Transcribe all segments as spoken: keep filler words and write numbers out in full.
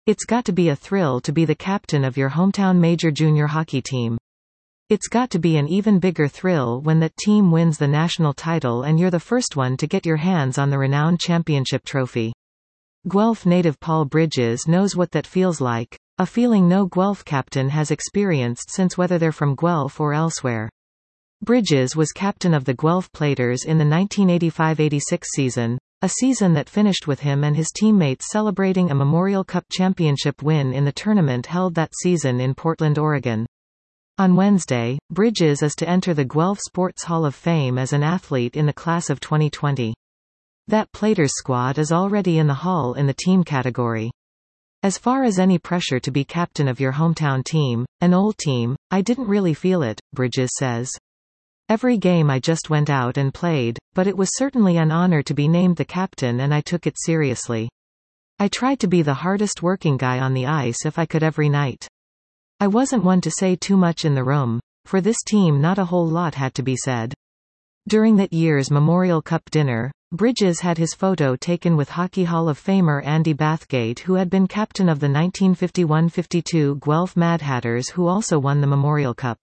It's got to be a thrill to be the captain of your hometown major junior hockey team. It's got to be an even bigger thrill when that team wins the national title and you're the first one to get your hands on the renowned championship trophy. Guelph native Paul Bridges knows what that feels like, a feeling no Guelph captain has experienced since, whether they're from Guelph or elsewhere. Bridges was captain of the Guelph Platers in the nineteen eighty-five eighty-six season, a season that finished with him and his teammates celebrating a Memorial Cup championship win in the tournament held that season in Portland, Oregon. On Wednesday, Bridges is to enter the Guelph Sports Hall of Fame as an athlete in the class of twenty twenty. That Platers squad is already in the hall in the team category. As far as any pressure to be captain of your hometown team, an old team, I didn't really feel it, Bridges says. Every game I just went out and played, but it was certainly an honor to be named the captain and I took it seriously. I tried to be the hardest working guy on the ice if I could every night. I wasn't one to say too much in the room. For this team not a whole lot had to be said. During that year's Memorial Cup dinner, Bridges had his photo taken with Hockey Hall of Famer Andy Bathgate, who had been captain of the nineteen fifty-one fifty-two Guelph Mad Hatters, who also won the Memorial Cup.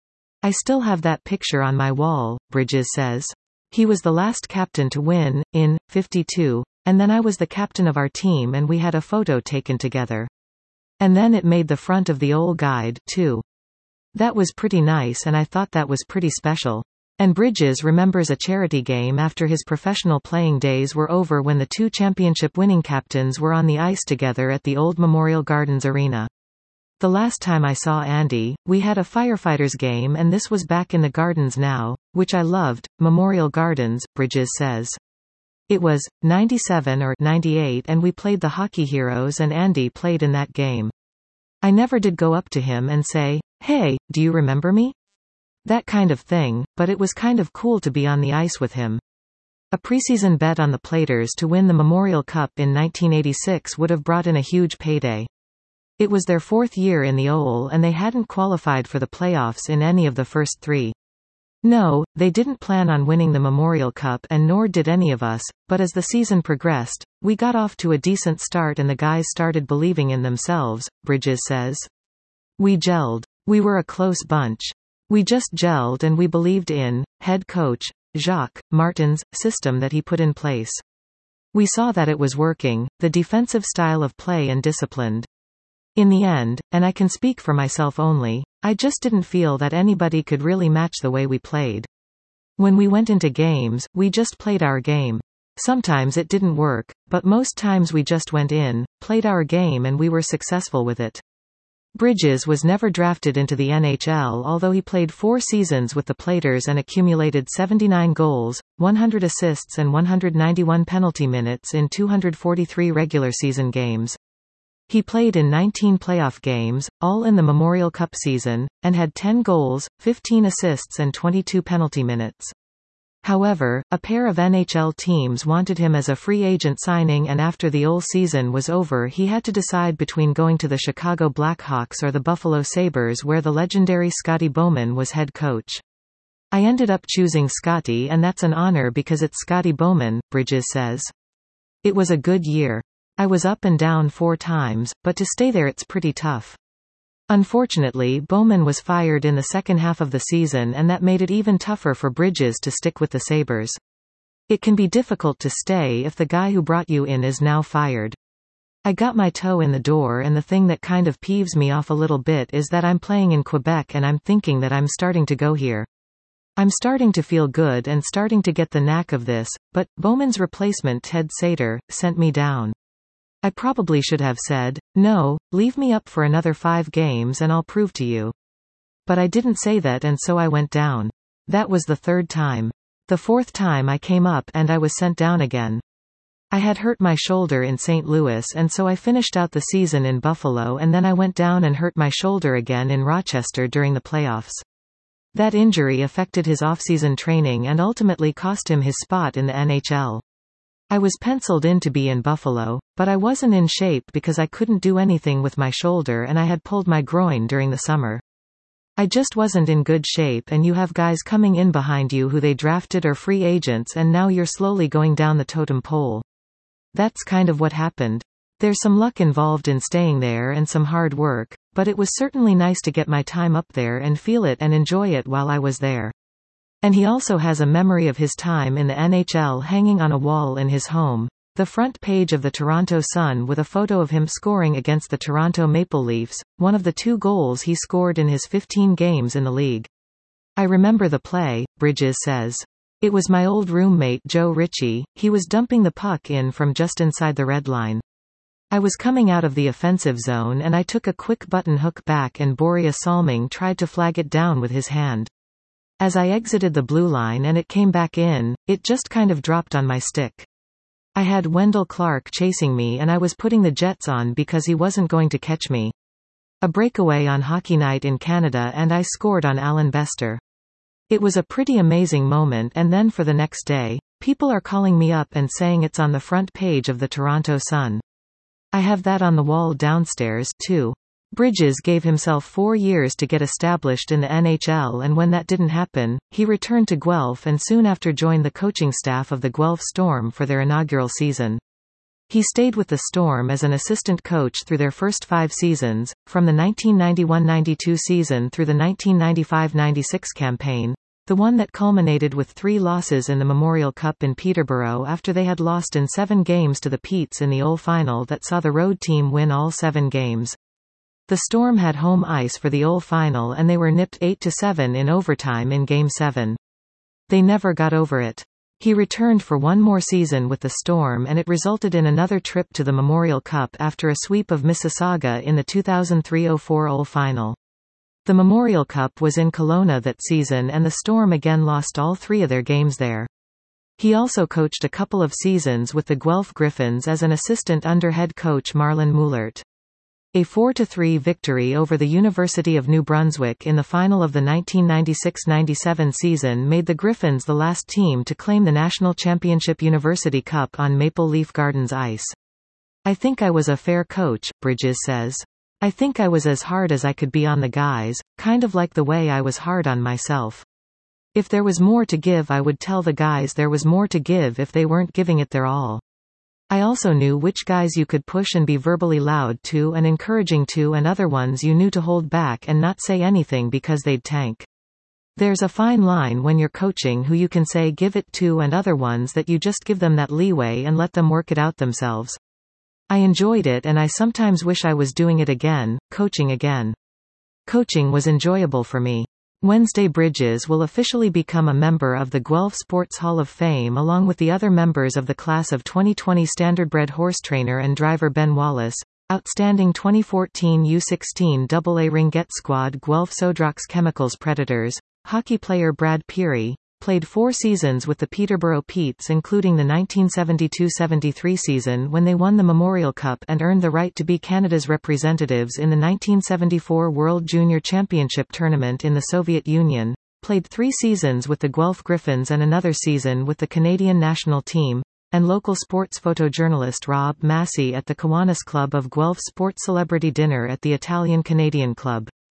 I still have that picture on my wall, Bridges says. He was the last captain to win, in fifty-two, and then I was the captain of our team and we had a photo taken together. And then it made the front of the old guide, too. That was pretty nice and I thought that was pretty special. And Bridges remembers a charity game after his professional playing days were over when the two championship-winning captains were on the ice together at the old Memorial Gardens Arena. The last time I saw Andy, we had a firefighters game and this was back in the Gardens now, which I loved, Memorial Gardens, Bridges says. It was ninety-seven or ninety-eight and we played the Hockey Heroes and Andy played in that game. I never did go up to him and say, "Hey, do you remember me?" That kind of thing, but it was kind of cool to be on the ice with him. A preseason bet on the Platers to win the Memorial Cup in nineteen eighty-six would have brought in a huge payday. It was their fourth year in the O L and they hadn't qualified for the playoffs in any of the first three. No, they didn't plan on winning the Memorial Cup and nor did any of us, but as the season progressed, we got off to a decent start and the guys started believing in themselves, Bridges says. We gelled. We were a close bunch. We just gelled and we believed in head coach Jacques Martin's system that he put in place. We saw that it was working, the defensive style of play, and disciplined. In the end, and I can speak for myself only, I just didn't feel that anybody could really match the way we played. When we went into games, we just played our game. Sometimes it didn't work, but most times we just went in, played our game and we were successful with it. Bridges was never drafted into the N H L, although he played four seasons with the Platers and accumulated seventy-nine goals, one hundred assists and one hundred ninety-one penalty minutes in two hundred forty-three regular season games. He played in nineteen playoff games, all in the Memorial Cup season, and had ten goals, fifteen assists and twenty-two penalty minutes. However, a pair of N H L teams wanted him as a free agent signing, and after the O L season was over he had to decide between going to the Chicago Blackhawks or the Buffalo Sabres, where the legendary Scotty Bowman was head coach. I ended up choosing Scotty, and that's an honor because it's Scotty Bowman, Bridges says. It was a good year. I was up and down four times, but to stay there it's pretty tough. Unfortunately, Bowman was fired in the second half of the season and that made it even tougher for Bridges to stick with the Sabres. It can be difficult to stay if the guy who brought you in is now fired. I got my toe in the door, and the thing that kind of peeves me off a little bit is that I'm playing in Quebec and I'm thinking that I'm starting to go here. I'm starting to feel good and starting to get the knack of this, but Bowman's replacement Ted Sater sent me down. I probably should have said, "No, leave me up for another five games and I'll prove to you." But I didn't say that, and so I went down. That was the third time. The fourth time I came up and I was sent down again. I had hurt my shoulder in Saint Louis, and so I finished out the season in Buffalo, and then I went down and hurt my shoulder again in Rochester during the playoffs. That injury affected his off-season training and ultimately cost him his spot in the N H L. I was penciled in to be in Buffalo, but I wasn't in shape because I couldn't do anything with my shoulder and I had pulled my groin during the summer. I just wasn't in good shape, and you have guys coming in behind you who they drafted or free agents, and now you're slowly going down the totem pole. That's kind of what happened. There's some luck involved in staying there and some hard work, but it was certainly nice to get my time up there and feel it and enjoy it while I was there. And he also has a memory of his time in the N H L hanging on a wall in his home, the front page of the Toronto Sun, with a photo of him scoring against the Toronto Maple Leafs, one of the two goals he scored in his fifteen games in the league. I remember the play, Bridges says. It was my old roommate Joe Ritchie. He was dumping the puck in from just inside the red line. I was coming out of the offensive zone and I took a quick button hook back and Borje Salming tried to flag it down with his hand. As I exited the blue line and it came back in, it just kind of dropped on my stick. I had Wendell Clark chasing me and I was putting the Jets on because he wasn't going to catch me. A breakaway on Hockey Night in Canada and I scored on Alan Bester. It was a pretty amazing moment, and then for the next day, people are calling me up and saying it's on the front page of the Toronto Sun. I have that on the wall downstairs, too. Bridges gave himself four years to get established in the N H L, and when that didn't happen, he returned to Guelph and soon after joined the coaching staff of the Guelph Storm for their inaugural season. He stayed with the Storm as an assistant coach through their first five seasons, from the nineteen ninety-one ninety-two season through the nineteen ninety-five ninety-six campaign, the one that culminated with three losses in the Memorial Cup in Peterborough after they had lost in seven games to the Petes in the O final that saw the road team win all seven games. The Storm had home ice for the O final and they were nipped eight to seven in overtime in Game seven. They never got over it. He returned for one more season with the Storm and it resulted in another trip to the Memorial Cup after a sweep of Mississauga in the two thousand three oh four O final. The Memorial Cup was in Kelowna that season and the Storm again lost all three of their games there. He also coached a couple of seasons with the Guelph Griffins as an assistant under head coach Marlon Moulert. A four to three victory over the University of New Brunswick in the final of the nineteen ninety-six ninety-seven season made the Griffins the last team to claim the National Championship University Cup on Maple Leaf Gardens ice. I think I was a fair coach, Bridges says. I think I was as hard as I could be on the guys, kind of like the way I was hard on myself. If there was more to give, I would tell the guys there was more to give if they weren't giving it their all. I also knew which guys you could push and be verbally loud to and encouraging to, and other ones you knew to hold back and not say anything because they'd tank. There's a fine line when you're coaching who you can say give it to and other ones that you just give them that leeway and let them work it out themselves. I enjoyed it and I sometimes wish I was doing it again, coaching again. Coaching was enjoyable for me. Wednesday Bridges will officially become a member of the Guelph Sports Hall of Fame along with the other members of the class of twenty twenty standardbred horse trainer and driver Ben Wallace, outstanding twenty fourteen U sixteen double A Ringette squad Guelph Sodrox Chemicals Predators, hockey player Brad Peary, played four seasons with the Peterborough Petes including the nineteen seventy-two seventy-three season when they won the Memorial Cup and earned the right to be Canada's representatives in the nineteen seventy-four World Junior Championship Tournament in the Soviet Union, played three seasons with the Guelph Griffins and another season with the Canadian national team, and local sports photojournalist Rob Massey at the Kiwanis Club of Guelph Sports Celebrity Dinner at the Italian Canadian Club.